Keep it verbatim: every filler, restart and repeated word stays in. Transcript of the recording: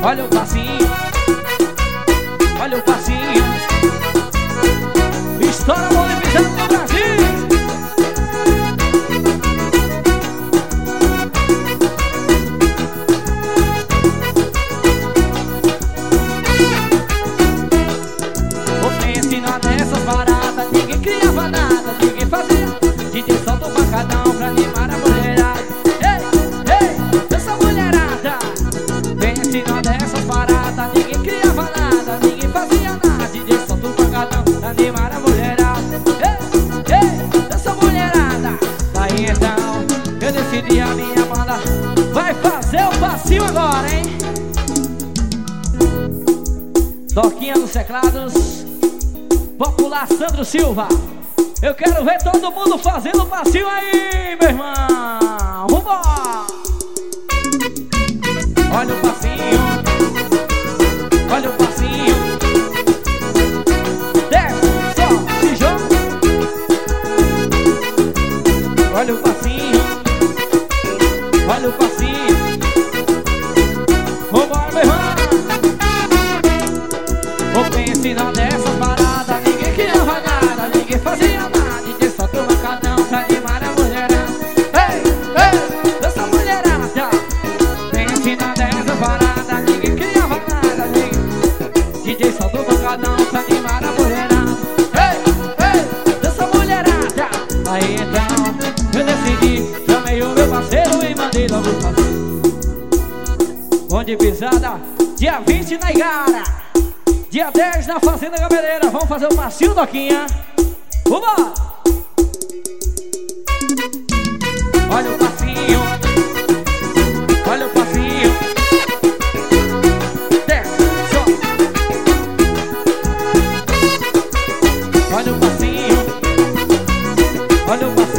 Olha o passinho, olha o passinho. Estoura a mão de pisando no Brasil. Você ensina dessas baratas, ninguém criava nada, ninguém fazia. D J solta o pancadão pra animar a mulherada. Ei, ei, essa mulherada. Vem ensinar dessas baratas, ninguém criava nada, ninguém fazia nada. D J solta o pancadão pra animar a mulherada. Ei, ei, essa mulherada. Daí então, eu decidi a minha banda vai fazer o passinho agora, hein? Toquinha nos teclados, popular Sandro Silva. Eu quero ver todo mundo fazendo o passinho aí, meu irmão. Vambora! Olha o passinho, olha o passinho. Desce, sobe, se joga. Olha o passinho, olha o passinho. Vambora, meu irmão. Vou ensinar dessas paradas, ninguém criava nada, ninguém fazia nada. D J solta o pancadão pra animar a mulherada. Ei, ei, essa mulherada. Vem ensinar dessas paradas, ninguém criava nada, ninguém. D J solta o pancadão pra animar a mulherada. Ei, ei, essa mulherada. Aí então, eu decidi, chamei o meu parceiro e mandei logo fazer. Bom de pisada, dia vinte na Igara, dia dez na Fazenda Gameleira. Vamos fazer o passinho, Doquinha. Vambora! Olha o passinho, olha o passinho. Desce, sobe. Olha o passinho, olha o passinho.